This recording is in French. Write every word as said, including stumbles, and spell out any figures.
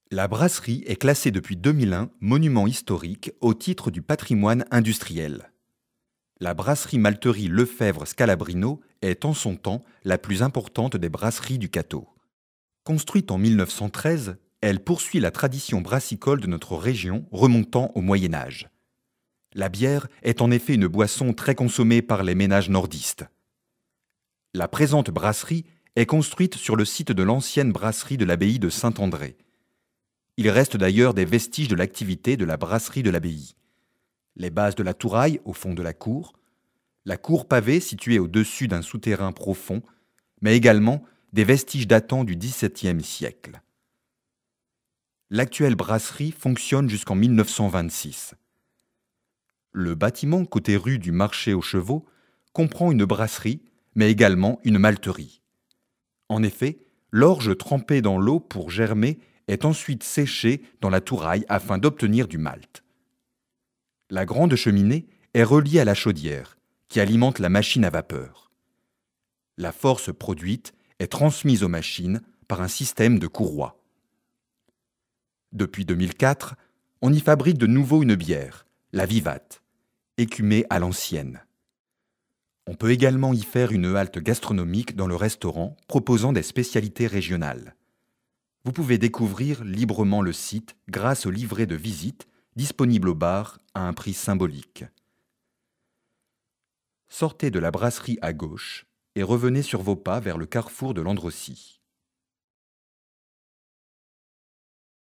La brasserie est classée depuis deux mille un monument historique au titre du patrimoine industriel. La brasserie-malterie Lefebvre-Scalabrino est en son temps la plus importante des brasseries du Cateau. Construite en mille neuf cent treize, elle poursuit la tradition brassicole de notre région remontant au Moyen Âge. La bière est en effet une boisson très consommée par les ménages nordistes. La présente brasserie est construite sur le site de l'ancienne brasserie de l'abbaye de Saint-André. Il reste d'ailleurs des vestiges de l'activité de la brasserie de l'abbaye. Les bases de la touraille au fond de la cour, la cour pavée située au-dessus d'un souterrain profond, mais également des vestiges datant du dix-septième siècle. L'actuelle brasserie fonctionne jusqu'en mille neuf cent vingt-six. Le bâtiment côté rue du Marché aux Chevaux comprend une brasserie, mais également une malterie. En effet, l'orge trempée dans l'eau pour germer est ensuite séchée dans la touraille afin d'obtenir du malt. La grande cheminée est reliée à la chaudière, qui alimente la machine à vapeur. La force produite est transmise aux machines par un système de courroies. Depuis deux mille quatre, on y fabrique de nouveau une bière, la Vivat, écumée à l'ancienne. On peut également y faire une halte gastronomique dans le restaurant proposant des spécialités régionales. Vous pouvez découvrir librement le site grâce au livret de visite disponible au bar à un prix symbolique. Sortez de la brasserie à gauche et revenez sur vos pas vers le carrefour de Landrecies.